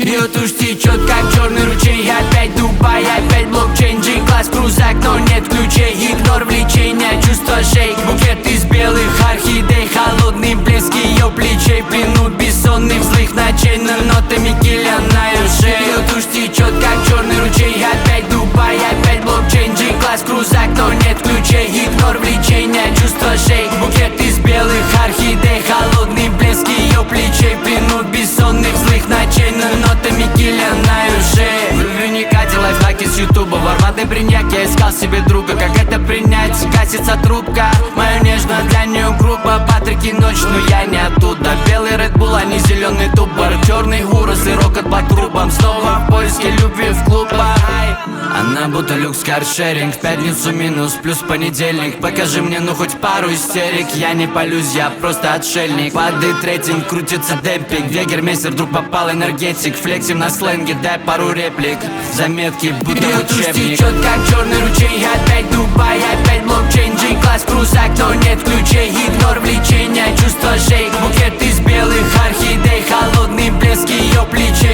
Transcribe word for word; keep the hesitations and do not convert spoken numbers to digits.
Бьет уж течет, как черный ручей. Опять Дубай, опять блокчейн, G-класс, крузак, но нет ключей. Игнор влечения, чувство шейк. Букет из белых орхидей, холодный блеск ее плечей. Плену бессонных злых ночей, но нотами киля на ее шее. Бьет уж течет, как черный ручей. Опять Дубай, опять блокчейн, G-класс, крузак, но нет ключей. Игнор влечения, чувство шейк. Букет из белых орхидей, холодный блеск ее плечей. Плену бессонных злых ночей, но нотами киля на ее шее. В Вероникате лайфхаки с ютуба, в арматной бриньяк я искал себе друга. Как это принять? Гасится трубка, моя нежная для нее группа. Патрики ночь, но я не оттуда. Белый Red Bull, а не зеленый тубор. Черный урос и рокот по трубам. Снова в поиске любви в клубах. Она будто люкс каршеринг. В пятницу минус, плюс понедельник. Покажи мне ну хоть пару истерик. Я не палюсь, я просто отшельник. Падает рейтинг, крутится демпинг. Вегермейстер, вдруг попал энергетик. Флексим на сленге, дай пару реплик. Заметки, будто учебник. Течет, как черный ручей. Опять Дубай, опять блокчейн, G-класс, крузак, но нет ключей. Игнор влечения, чувство шейк. Букет из белых орхидей, холодный блеск ее плечей.